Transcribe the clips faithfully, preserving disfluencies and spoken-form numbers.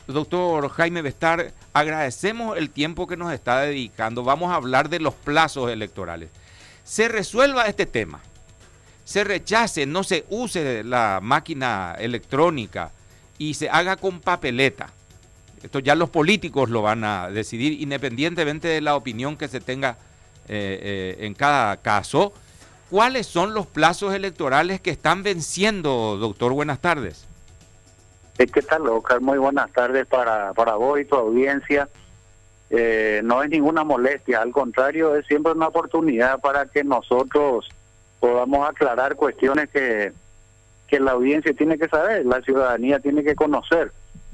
doctor Jaime Bestar, agradecemos el tiempo que nos está dedicando. Vamos a hablar de los plazos electorales. Se resuelva este tema, se rechace, no se use la máquina electrónica y se haga con papeleta. Esto ya los políticos lo van a decidir independientemente de la opinión que se tenga eh, eh, en cada caso. ¿Cuáles son los plazos electorales que están venciendo, doctor? Buenas tardes. ¿Qué tal, Oscar? Muy buenas tardes para, para vos y tu audiencia. Eh, no es ninguna molestia, al contrario, es siempre una oportunidad para que nosotros podamos aclarar cuestiones que, que la audiencia tiene que saber, la ciudadanía tiene que conocer.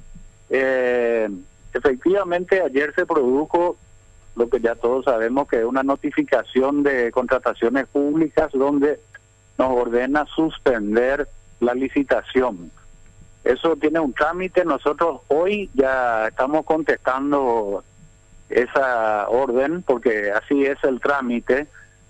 Eh, efectivamente, ayer se produjo lo que ya todos sabemos, que es una notificación de contrataciones públicas donde nos ordena suspender la licitación. Eso tiene un trámite, nosotros hoy ya estamos contestando esa orden porque así es el trámite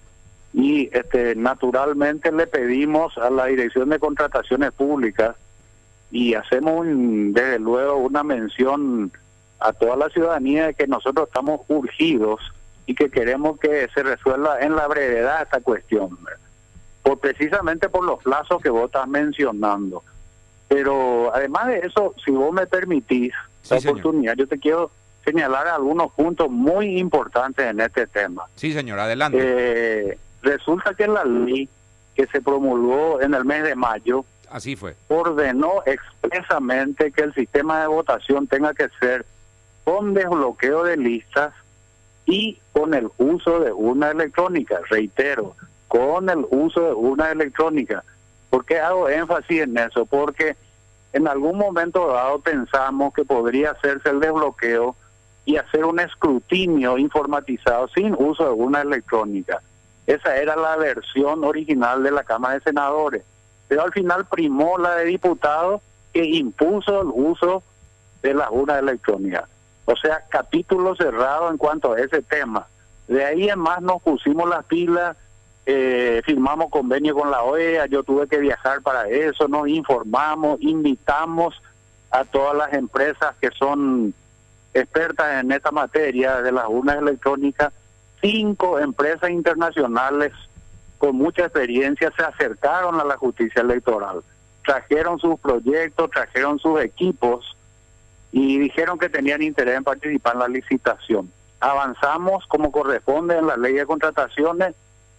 y este naturalmente le pedimos a la Dirección de Contrataciones Públicas y hacemos un, desde luego una mención a toda la ciudadanía de que nosotros estamos urgidos y que queremos que se resuelva en la brevedad esta cuestión, por precisamente por los plazos que vos estás mencionando. Pero además de eso, si vos me permitís sí, la señor. oportunidad, yo te quiero señalar algunos puntos muy importantes en este tema. Sí, señor, adelante. Eh, resulta que la ley que se promulgó en el mes de mayo Así fue. ordenó expresamente que el sistema de votación tenga que ser con desbloqueo de listas y con el uso de urna electrónica, reitero, con el uso de urna electrónica. ¿Por qué hago énfasis en eso? Porque en algún momento dado pensamos que podría hacerse el desbloqueo y hacer un escrutinio informatizado sin uso de urna electrónica. Esa era la versión original de la Cámara de Senadores. Pero al final primó la de diputados que impuso el uso de la urna electrónica. O sea, capítulo cerrado en cuanto a ese tema. De ahí en más nos pusimos las pilas, eh, firmamos convenio con la O E A, yo tuve que viajar para eso, nos informamos, invitamos a todas las empresas que son expertas en esta materia de las urnas electrónicas. Cinco empresas internacionales con mucha experiencia se acercaron a la justicia electoral, trajeron sus proyectos, trajeron sus equipos y dijeron que tenían interés en participar en la licitación. Avanzamos como corresponde en la ley de contrataciones,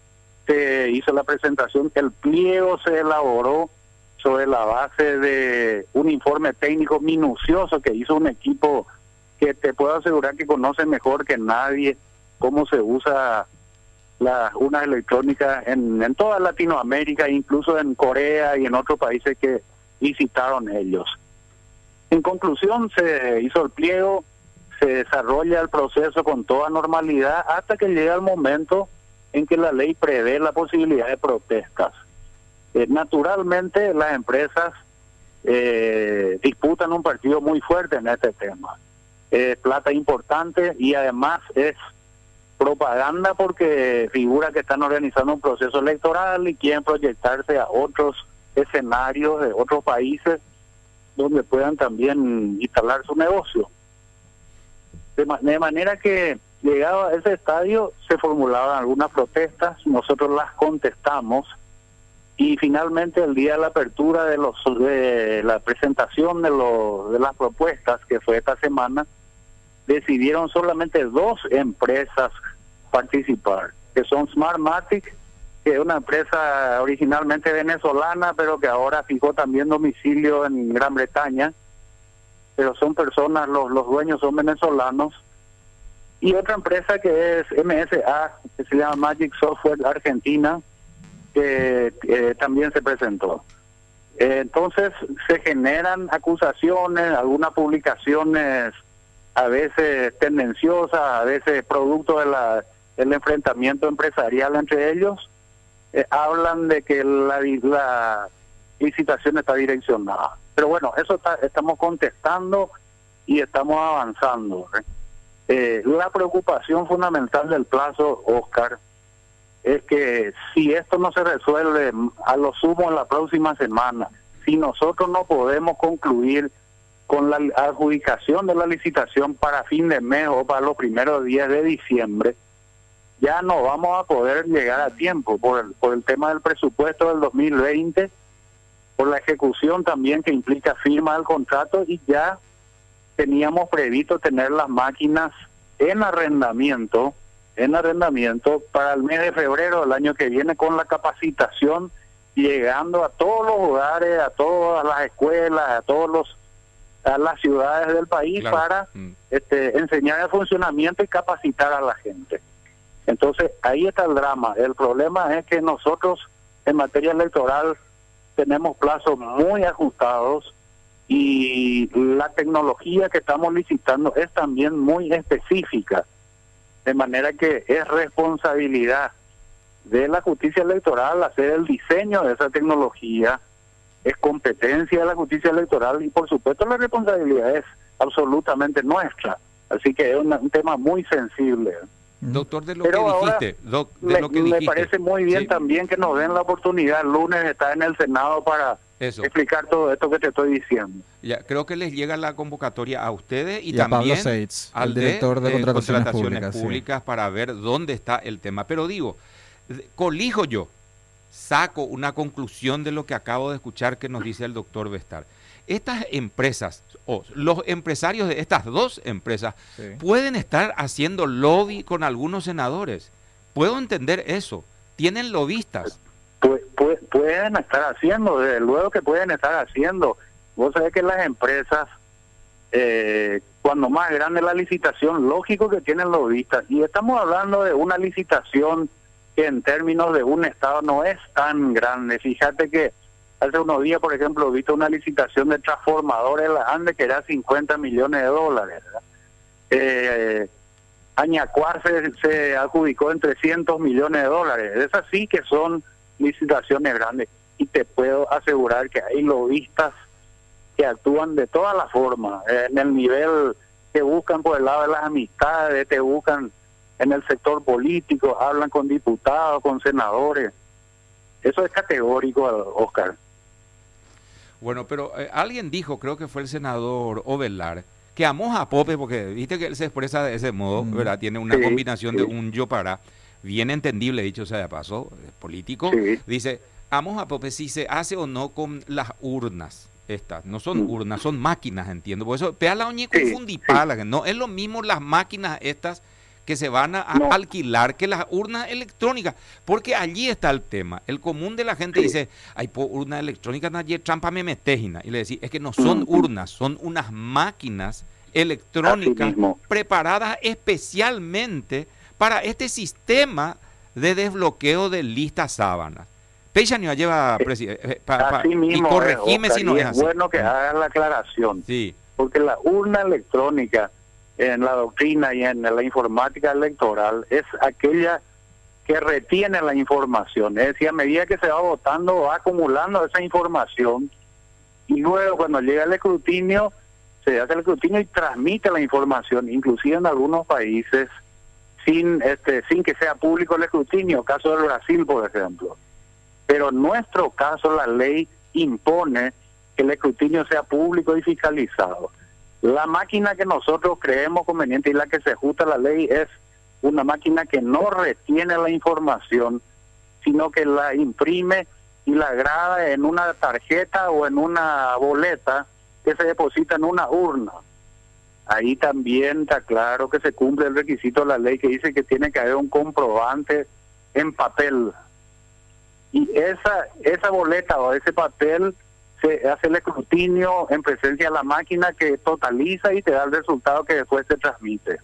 se hizo la presentación, el pliego se elaboró sobre la base de un informe técnico minucioso que hizo un equipo que te puedo asegurar que conoce mejor que nadie cómo se usa las urnas electrónicas en, en toda Latinoamérica, incluso en Corea y en otros países que visitaron ellos. En conclusión, se hizo el pliego, se desarrolla el proceso con toda normalidad hasta que llega el momento en que la ley prevé la posibilidad de protestas. Eh, naturalmente, las empresas eh, disputan un partido muy fuerte en este tema. Es plata importante y además es propaganda porque figura que están organizando un proceso electoral y quieren proyectarse a otros escenarios de otros países donde puedan también instalar su negocio. De, ma de manera que, llegado a ese estadio, se formulaban algunas protestas, nosotros las contestamos, y finalmente el día de la apertura de los de la presentación de, los, de las propuestas, que fue esta semana, decidieron solamente dos empresas participar, que son Smartmatic, que es una empresa originalmente venezolana, pero que ahora fijó también domicilio en Gran Bretaña, pero son personas, los, los dueños son venezolanos, y otra empresa que es M S A, que se llama Magic Software Argentina, que eh, también se presentó. Eh, entonces se generan acusaciones, algunas publicaciones a veces tendenciosas, a veces producto de la, del enfrentamiento empresarial entre ellos, eh, hablan de que la, la licitación está direccionada. Pero bueno, eso está, estamos contestando y estamos avanzando. ¿eh? Eh, la preocupación fundamental del plazo, Oscar, es que si esto no se resuelve a lo sumo en la próxima semana, si nosotros no podemos concluir con la adjudicación de la licitación para fin de mes o para los primeros días de diciembre, ya no vamos a poder llegar a tiempo por el, por el tema del presupuesto del dos mil veinte, por la ejecución también que implica firma del contrato, y ya teníamos previsto tener las máquinas en arrendamiento, en arrendamiento para el mes de febrero del año que viene, con la capacitación llegando a todos los hogares, a todas las escuelas, a todos los a las ciudades del país, claro, para mm. este, enseñar el funcionamiento y capacitar a la gente. Entonces, ahí está el drama. El problema es que nosotros en materia electoral tenemos plazos muy ajustados y la tecnología que estamos licitando es también muy específica, de manera que es responsabilidad de la justicia electoral hacer el diseño de esa tecnología, es competencia de la justicia electoral y por supuesto la responsabilidad es absolutamente nuestra. Así que es una, un tema muy sensible. Doctor, de lo Pero que dijiste, doc, de me, lo que me dijiste. parece muy bien, sí, también que nos den la oportunidad. El lunes está en el Senado para Eso. explicar todo esto que te estoy diciendo. Ya, creo que les llega la convocatoria a ustedes y, y también a Pablo Seitz, al el director de, de contrataciones, contrataciones públicas, públicas sí. para ver dónde está el tema. Pero digo, colijo yo, saco una conclusión de lo que acabo de escuchar que nos dice el doctor Bestar. Estas empresas, o los empresarios de estas dos empresas, sí, pueden estar haciendo lobby con algunos senadores. Puedo entender eso. Tienen lobistas. Pu pu pueden estar haciendo, desde luego que pueden estar haciendo. Vos sabés que las empresas, eh, cuando más grande la licitación, lógico que tienen lobistas. Y estamos hablando de una licitación que en términos de un estado no es tan grande. Fíjate que hace unos días, por ejemplo, he visto una licitación de transformadores en la Andes que era cincuenta millones de dólares. Eh, Añacuar se, se adjudicó en trescientos millones de dólares. Esas sí que son licitaciones grandes. Y te puedo asegurar que hay lobistas que actúan de todas las formas. Eh, en el nivel que buscan por el lado de las amistades, te buscan en el sector político, hablan con diputados, con senadores. Eso es categórico, Oscar. Bueno, pero eh, alguien dijo, creo que fue el senador Ovelar, que a Moja Pope, porque viste que él se expresa de ese modo, mm. ¿verdad? Tiene una sí, combinación sí. de un yo para, bien entendible, dicho sea de paso, político. Sí. Dice, a Moja Pope si se hace o no con las urnas. Estas, no son mm. urnas, son máquinas, entiendo. Por eso, pea la oñe confundipala, sí. no es lo mismo las máquinas estas que se van a, a no. alquilar que las urnas electrónicas, porque allí está el tema. El común de la gente sí. dice, ay, por urna electrónica nadie trampa me metejina, y le decís, es que no son mm. urnas, son unas máquinas electrónicas preparadas especialmente para este sistema de desbloqueo de listas sábanas. Peixa no lleva eh, pa, pa, así mismo, y corregime es, si no es, es así. bueno que hagan la aclaración, sí. porque la urna electrónica en la doctrina y en la informática electoral es aquella que retiene la información, es decir, a medida que se va votando va acumulando esa información y luego cuando llega el escrutinio se hace el escrutinio y transmite la información, inclusive en algunos países sin este sin que sea público el escrutinio, caso del Brasil por ejemplo, pero en nuestro caso la ley impone que el escrutinio sea público y fiscalizado. La máquina que nosotros creemos conveniente y la que se ajusta a la ley es una máquina que no retiene la información, sino que la imprime y la graba en una tarjeta o en una boleta que se deposita en una urna. Ahí también está claro que se cumple el requisito de la ley que dice que tiene que haber un comprobante en papel. Y esa, esa boleta o ese papel se hace el escrutinio en presencia de la máquina que totaliza y te da el resultado que después se transmite.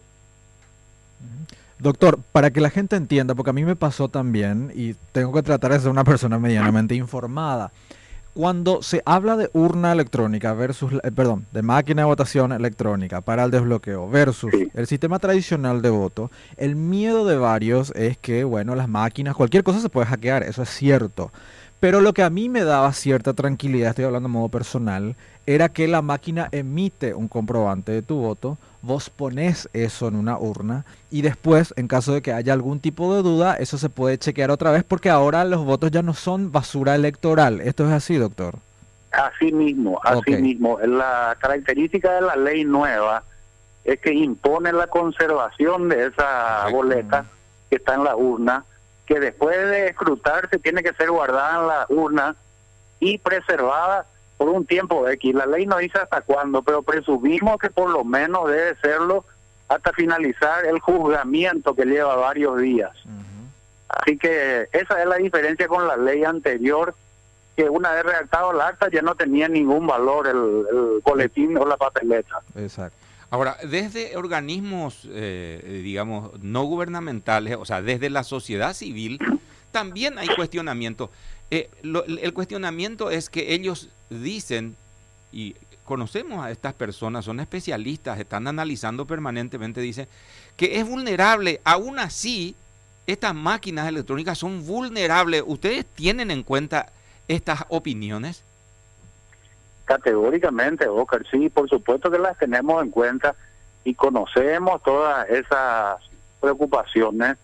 Doctor, para que la gente entienda, porque a mí me pasó también y tengo que tratar de ser una persona medianamente informada. Cuando se habla de urna electrónica versus, eh, perdón, de máquina de votación electrónica para el desbloqueo versus sí. el sistema tradicional de voto, el miedo de varios es que, bueno, las máquinas, cualquier cosa se puede hackear, eso es cierto. Pero lo que a mí me daba cierta tranquilidad, estoy hablando de modo personal, era que la máquina emite un comprobante de tu voto, vos ponés eso en una urna y después, en caso de que haya algún tipo de duda, eso se puede chequear otra vez porque ahora los votos ya no son basura electoral. ¿Esto es así, doctor? Así mismo, así Okay. mismo. La característica de la ley nueva es que impone la conservación de esa Correcto. boleta que está en la urna, que después de escrutarse tiene que ser guardada en la urna y preservada por un tiempo X. La ley no dice hasta cuándo, pero presumimos que por lo menos debe serlo hasta finalizar el juzgamiento, que lleva varios días. Ujú. Así que esa es la diferencia con la ley anterior, que una vez redactado el acta ya no tenía ningún valor el, el boletín o la papeleta. Exacto. Ahora, desde organismos, eh, digamos, no gubernamentales, o sea, desde la sociedad civil, también hay cuestionamiento. Eh, lo- el cuestionamiento es que ellos dicen, y conocemos a estas personas, son especialistas, están analizando permanentemente, dicen que es vulnerable. Aún así, estas máquinas electrónicas son vulnerables. ¿Ustedes tienen en cuenta estas opiniones? Categóricamente, Oscar, sí, por supuesto que las tenemos en cuenta y conocemos todas esas preocupaciones.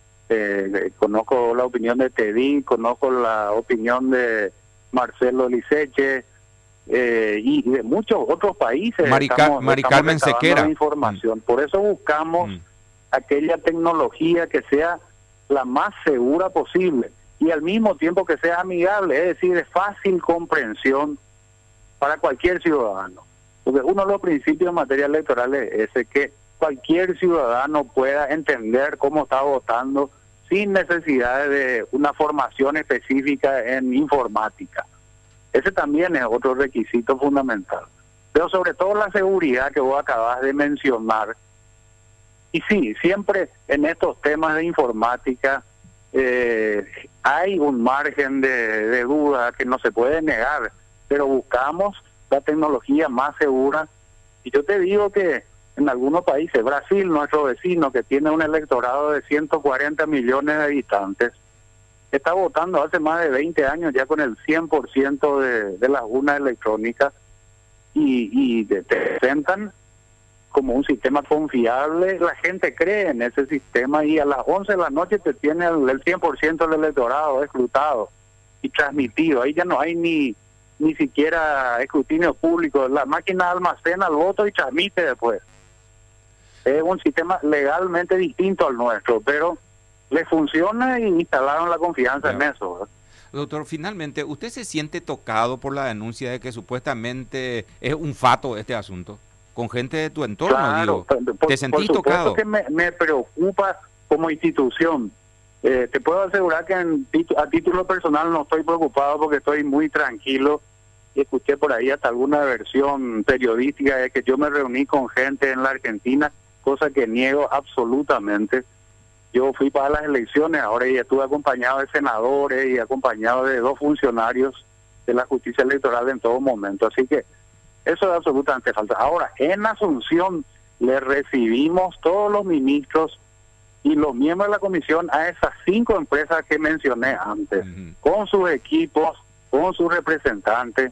Eh, conozco la opinión de Teddy, conozco la opinión de Marcelo Liceche eh, y de muchos otros países. Mari Ca- Estamos- Mari estamos Carmen recabando Sequera. la información. Por eso buscamos Mm. aquella tecnología que sea la más segura posible y al mismo tiempo que sea amigable, es decir, de fácil comprensión para cualquier ciudadano. Porque uno de los principios en materia electoral es ese, que cualquier ciudadano pueda entender cómo está votando sin necesidad de una formación específica en informática. Ese también es otro requisito fundamental. Pero sobre todo la seguridad que vos acabas de mencionar. Y sí, siempre en estos temas de informática eh, hay un margen de, de duda que no se puede negar, pero buscamos la tecnología más segura. Y yo te digo que en algunos países, Brasil, nuestro vecino, que tiene un electorado de ciento cuarenta millones de habitantes, está votando hace más de veinte años ya con el cien por ciento de, de las urnas electrónicas y, y te presentan como un sistema confiable. La gente cree en ese sistema y a las once de la noche te tiene el, el cien por ciento del electorado escrutado y transmitido. Ahí ya no hay ni ni siquiera escrutinio público. La máquina almacena el voto y transmite después. Es un sistema legalmente distinto al nuestro, pero le funciona y instalaron la confianza Claro. en eso, ¿verdad? Doctor, finalmente, ¿usted se siente tocado por la denuncia de que supuestamente es un fato este asunto? Con gente de tu entorno, Claro, digo. por, ¿Te sentís por supuesto tocado? que me, me preocupa como institución. Eh, te puedo asegurar que en titu- a título personal no estoy preocupado porque estoy muy tranquilo. Y escuché por ahí hasta alguna versión periodística de que yo me reuní con gente en la Argentina, cosa que niego absolutamente. Yo fui para las elecciones ahora y estuve acompañado de senadores y acompañado de dos funcionarios de la justicia electoral en todo momento. Así que eso es absolutamente falta. Ahora, en Asunción le recibimos todos los ministros y los miembros de la comisión a esas cinco empresas que mencioné antes, Ujú. con sus equipos, con sus representantes.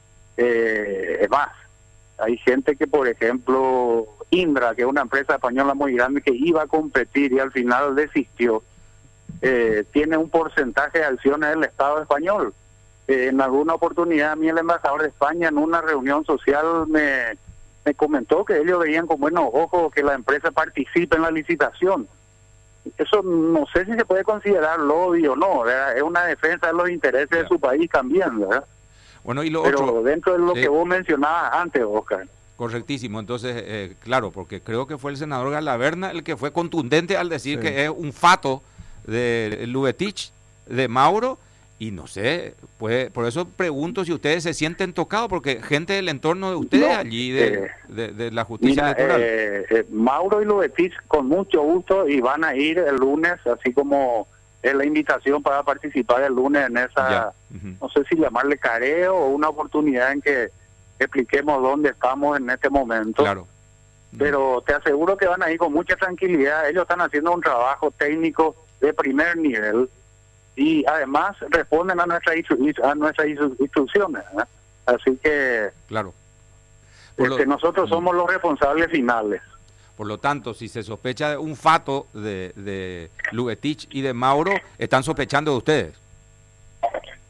Eh, es más, hay gente que, por ejemplo, Indra, que es una empresa española muy grande que iba a competir y al final desistió, eh, tiene un porcentaje de acciones del Estado español. Eh, en alguna oportunidad, a mí el embajador de España en una reunión social me, me comentó que ellos veían con buenos ojos que la empresa participe en la licitación. Eso no sé si se puede considerar lobby o no, ¿verdad? Es una defensa de los intereses Claro. de su país también, ¿verdad? Bueno, y lo Pero otro, dentro de lo eh, que vos mencionabas antes, Oscar. correctísimo. Entonces, eh, claro, porque creo que fue el senador Galaverna el que fue contundente al decir Sí. que es un fato de Lubetich, de Mauro, y no sé, pues por eso pregunto si ustedes se sienten tocados, porque gente del entorno de ustedes No, allí, de, eh, de, de la justicia Mira, electoral. eh, eh, Mauro y Lubetich con mucho gusto y van a ir el lunes, así como es la invitación para participar el lunes en esa, Ya. Ujú. no sé si llamarle careo o una oportunidad en que expliquemos dónde estamos en este momento. Claro. Pero te aseguro que van a ir con mucha tranquilidad. Ellos están haciendo un trabajo técnico de primer nivel y además responden a nuestras instru- a nuestras instru- instrucciones, ¿eh? Así que Claro. Por lo, este, nosotros Mm. somos los responsables finales. por lo tanto, si se sospecha de un fato de, de Lubetich y de Mauro, están sospechando de ustedes.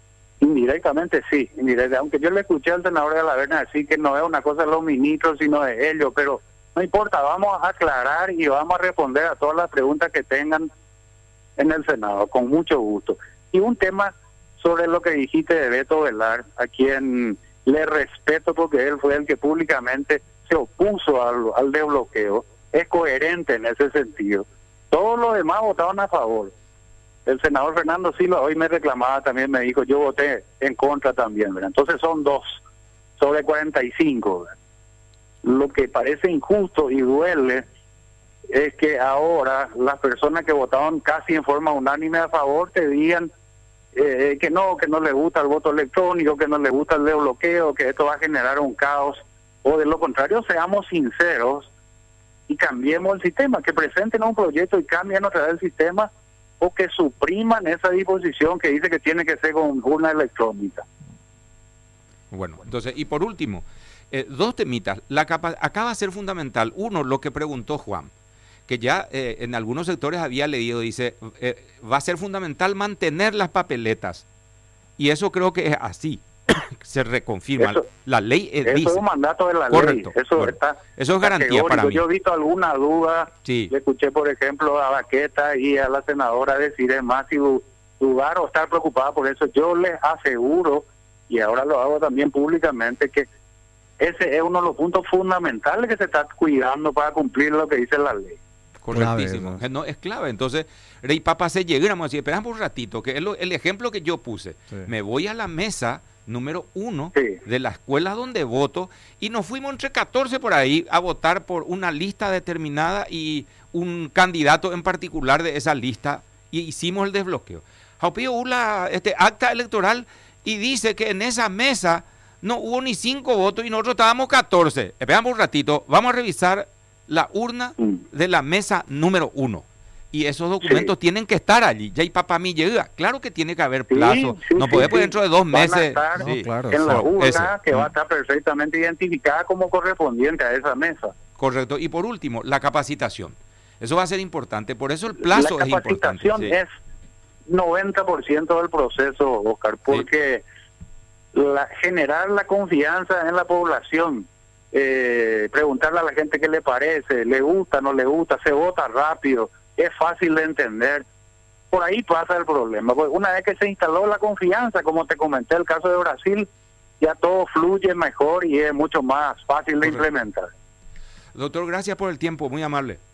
Indirectamente sí, indirectamente. Aunque yo le escuché al senador de la Verna decir que no es una cosa de los ministros, sino de ellos, pero no importa, vamos a aclarar y vamos a responder a todas las preguntas que tengan en el Senado, con mucho gusto. Y un tema sobre lo que dijiste de Beto Velar, a quien le respeto porque él fue el que públicamente se opuso al, al desbloqueo, es coherente en ese sentido. Todos los demás votaron a favor. El senador Fernando Silva hoy me reclamaba también, me dijo, yo voté en contra también, ¿verdad? Entonces son dos sobre cuarenta y cinco, ¿verdad? Lo que parece injusto y duele es que ahora las personas que votaron casi en forma unánime a favor te digan eh, que no, que no les gusta el voto electrónico, que no les gusta el desbloqueo, que esto va a generar un caos, o de lo contrario, seamos sinceros y cambiemos el sistema, que presenten un proyecto y cambien otra vez el sistema, o que supriman esa disposición que dice que tiene que ser con urna electrónica. Bueno, entonces, y por último, eh, dos temitas. La capa acá va a ser fundamental. Uno, lo que preguntó Juan, que ya eh, en algunos sectores había leído, dice, eh, va a ser fundamental mantener las papeletas. Y eso creo que es así. Se reconfirma. Eso, la ley eh, eso dice. es un mandato de la Correcto, ley. Eso, bueno, está, eso es garantía para mí. Yo he visto alguna duda. Sí. Le escuché, por ejemplo, a Baqueta y a la senadora decir es más si dudar o estar preocupada por eso. Yo les aseguro, y ahora lo hago también públicamente, que ese es uno de los puntos fundamentales que se está cuidando para cumplir lo que dice la ley. Correctísimo. Clave, ¿no? No, es clave. Entonces, Rey Papa se llegamos a decir, esperamos un ratito, que es lo, el ejemplo que yo puse. Sí. Me voy a la mesa número uno sí. de la escuela donde voto y nos fuimos entre catorce por ahí a votar por una lista determinada y un candidato en particular de esa lista y hicimos el desbloqueo. Jaupío Ula, este acta electoral y dice que en esa mesa no hubo ni cinco votos y nosotros estábamos catorce. Esperamos un ratito, vamos a revisar la urna mm. de la mesa número uno. Y esos documentos sí. tienen que estar allí. Ya y papá mi llega. Claro que tiene que haber plazo. Sí, sí, no puede sí, poner dentro de dos Van meses. A estar no, sí. claro, en la urna eso. que va a estar perfectamente identificada como correspondiente a esa mesa. Correcto. Y por último, la capacitación. Eso va a ser importante. Por eso el plazo es importante. La capacitación es noventa por ciento del proceso, Oscar, porque la, generar la confianza en la población, eh, preguntarle a la gente qué le parece, le gusta, no le gusta, se vota rápido, es fácil de entender. Por ahí pasa el problema. Pues una vez que se instaló la confianza, como te comenté, el caso de Brasil, ya todo fluye mejor y es mucho más fácil de implementar. Doctor, gracias por el tiempo, muy amable.